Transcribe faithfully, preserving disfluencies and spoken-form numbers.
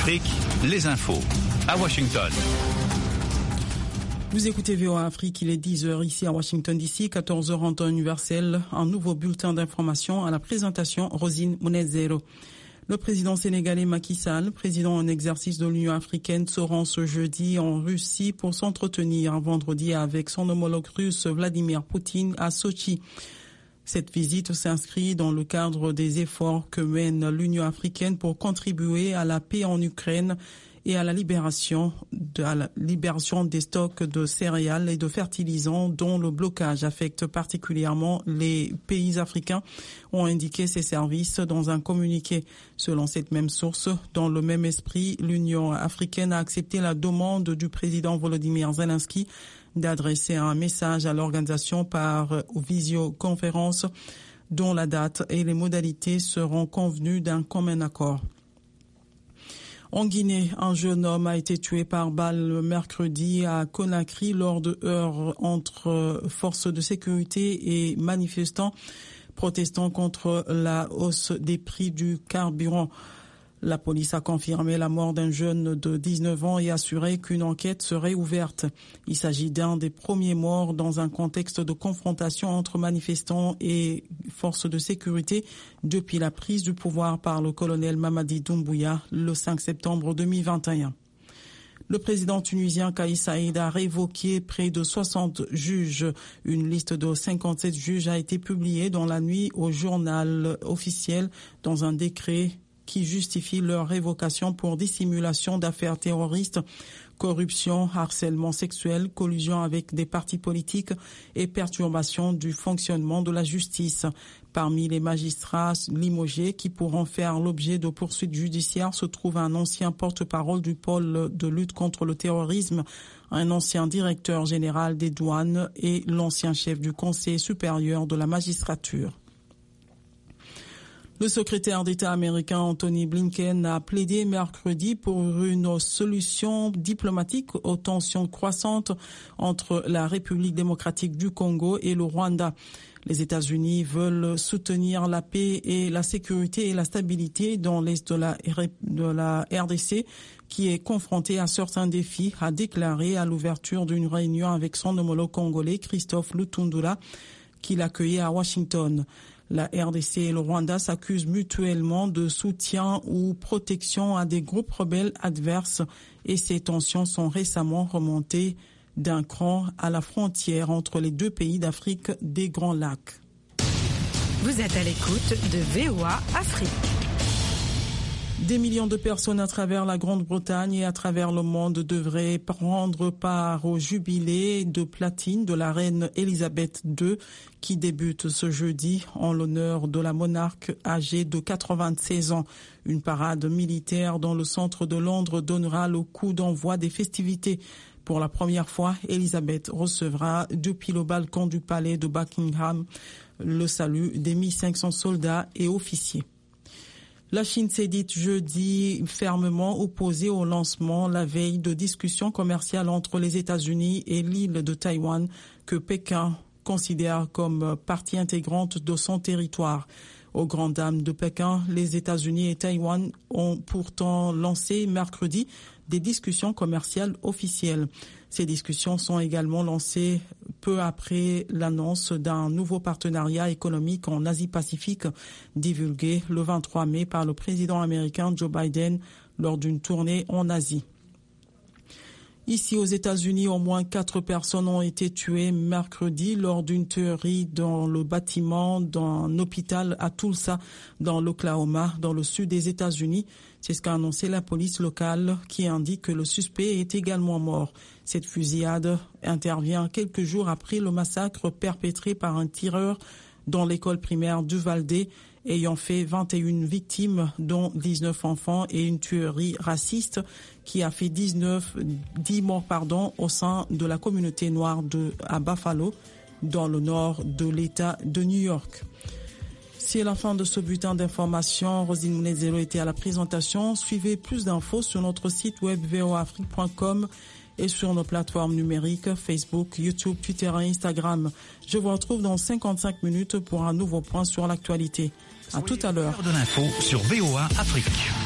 Afrique, les infos à Washington. Vous écoutez V O A Afrique, il est dix heures ici à Washington D C, quatorze heures en temps universel. Un nouveau bulletin d'information à la présentation, Rosine Mounezero. Le président sénégalais Macky Sall, président en exercice de l'Union africaine, se rend ce jeudi en Russie pour s'entretenir vendredi avec son homologue russe Vladimir Poutine à Sochi. Cette visite s'inscrit dans le cadre des efforts que mène l'Union africaine pour contribuer à la paix en Ukraine et à la libération, de, à la libération des stocks de céréales et de fertilisants dont le blocage affecte particulièrement les pays africains, ont indiqué ces services dans un communiqué. Selon cette même source, dans le même esprit, l'Union africaine a accepté la demande du président Volodymyr Zelensky d'adresser un message à l'organisation par visioconférence dont la date et les modalités seront convenues d'un commun accord. En Guinée, un jeune homme a été tué par balle mercredi à Conakry lors de heurts entre forces de sécurité et manifestants protestant contre la hausse des prix du carburant. La police a confirmé la mort d'un jeune de dix-neuf ans et assuré qu'une enquête serait ouverte. Il s'agit d'un des premiers morts dans un contexte de confrontation entre manifestants et forces de sécurité depuis la prise du pouvoir par le colonel Mamadi Doumbouya le cinq septembre deux mille vingt et un. Le président tunisien Kais Saied a révoqué près de soixante juges. Une liste de cinquante-sept juges a été publiée dans la nuit au journal officiel dans un décret qui justifie leur révocation pour dissimulation d'affaires terroristes, corruption, harcèlement sexuel, collusion avec des partis politiques et perturbation du fonctionnement de la justice. Parmi les magistrats limogés qui pourront faire l'objet de poursuites judiciaires se trouve un ancien porte-parole du pôle de lutte contre le terrorisme, un ancien directeur général des douanes et l'ancien chef du Conseil supérieur de la magistrature. Le secrétaire d'État américain Anthony Blinken a plaidé mercredi pour une solution diplomatique aux tensions croissantes entre la République démocratique du Congo et le Rwanda. Les États-Unis veulent soutenir la paix et la sécurité et la stabilité dans l'est de la, de la R D C, qui est confrontée à certains défis, a déclaré à l'ouverture d'une réunion avec son homologue congolais Christophe Lutundula, qu'il accueillait à Washington. La R D C et le Rwanda s'accusent mutuellement de soutien ou protection à des groupes rebelles adverses et ces tensions sont récemment remontées d'un cran à la frontière entre les deux pays d'Afrique des Grands Lacs. Vous êtes à l'écoute de V O A Afrique. Des millions de personnes à travers la Grande-Bretagne et à travers le monde devraient prendre part au jubilé de platine de la reine Elisabeth deux qui débute ce jeudi en l'honneur de la monarque âgée de quatre-vingt-seize ans. Une parade militaire dans le centre de Londres donnera le coup d'envoi des festivités. Pour la première fois, Elisabeth recevra depuis le balcon du palais de Buckingham le salut des mille cinq cents soldats et officiers. La Chine s'est dite jeudi fermement opposée au lancement la veille de discussions commerciales entre les États-Unis et l'île de Taïwan que Pékin considère comme partie intégrante de son territoire. Aux grandes dames de Pékin, les États-Unis et Taïwan ont pourtant lancé mercredi des discussions commerciales officielles. Ces discussions sont également lancées peu après l'annonce d'un nouveau partenariat économique en Asie-Pacifique divulgué le vingt-trois mai par le président américain Joe Biden lors d'une tournée en Asie. Ici aux États-Unis, au moins quatre personnes ont été tuées mercredi lors d'une tuerie dans le bâtiment d'un hôpital à Tulsa, dans l'Oklahoma, dans le sud des États-Unis. C'est ce qu'a annoncé la police locale qui indique que le suspect est également mort. Cette fusillade intervient quelques jours après le massacre perpétré par un tireur dans l'école primaire d'Uvalde, ayant fait vingt et une victimes, dont dix-neuf enfants, et une tuerie raciste qui a fait dix-neuf, dix morts pardon, au sein de la communauté noire de, à Buffalo, dans le nord de l'État de New York. C'est la fin de ce bulletin d'information. Rosine Mounezero était à la présentation. Suivez plus d'infos sur notre site web v o a afrique point com et sur nos plateformes numériques Facebook, YouTube, Twitter et Instagram. Je vous retrouve dans cinquante-cinq minutes pour un nouveau point sur l'actualité. À tout à l'heure. De l'info sur V O A Afrique.